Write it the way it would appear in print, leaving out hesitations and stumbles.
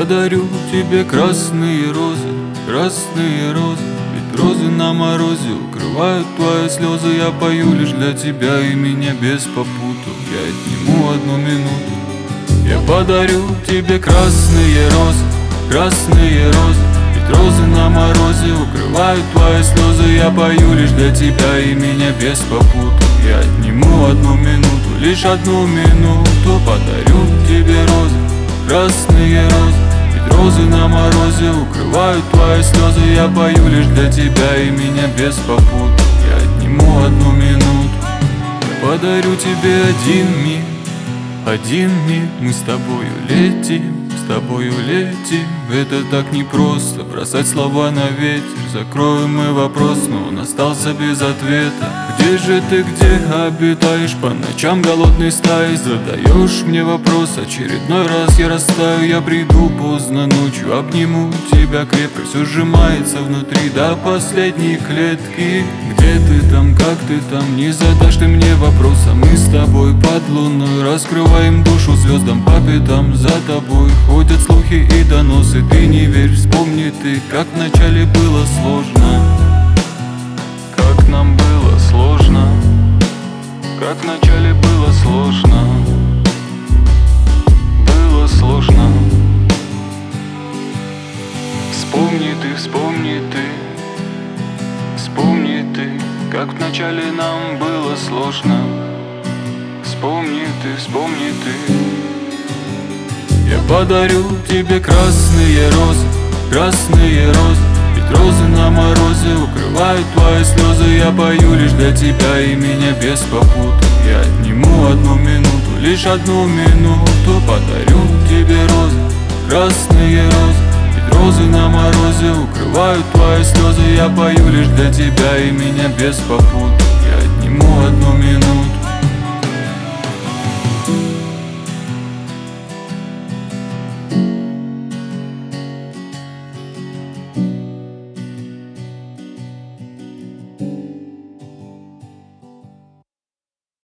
подарю тебе красные розы, красные розы. Ведь розы на морозе укрывают твои слезы. Я пою лишь для тебя и меня без попуту. Я отниму одну минуту. Я подарю тебе красные розы, красные розы. Ведь розы на морозе укрывают твои слезы. Я пою лишь для тебя и меня без попуту. Я отниму одну минуту, лишь одну минуту. Подарю тебе розы, красные розы. Ведь розы на морозе укрывают твои слезы. Я пою лишь для тебя и меня без попуту. Я отниму одну минуту. Я подарю тебе один миг, один миг. Мы с тобою летим, с тобою летим. Это так непросто, бросать слова на ветер. Закроем мы вопрос, но он остался без ответа. Где же ты, где обитаешь? По ночам голодной стаей задаешь мне вопрос. Очередной раз я растаю, я приду поздно ночью. Обниму тебя крепко, все сжимается внутри до последней клетки. Где ты там, как ты там? Не задашь ты мне вопроса. Мы с тобой под луной раскрываем душу звездам по пятам. За тобой ходят слухи и доносы. Ты не верь, вспомни ты, как вначале было сложно. Как нам было сложно, как вначале было сложно. Было сложно. Вспомни ты, вспомни ты, вспомни ты, как вначале нам было сложно. Вспомни ты, вспомни ты. Я подарю тебе красные розы, красные розы. Ведь розы на морозе укрывают твои слезы. Я пою лишь для тебя и меня без попуту. Я отниму одну минуту, лишь одну минуту. Подарю тебе розы, красные розы. Ведь розы на морозе укрывают твои слезы. Я пою лишь для тебя и меня без попуту. Я отниму одну минуту.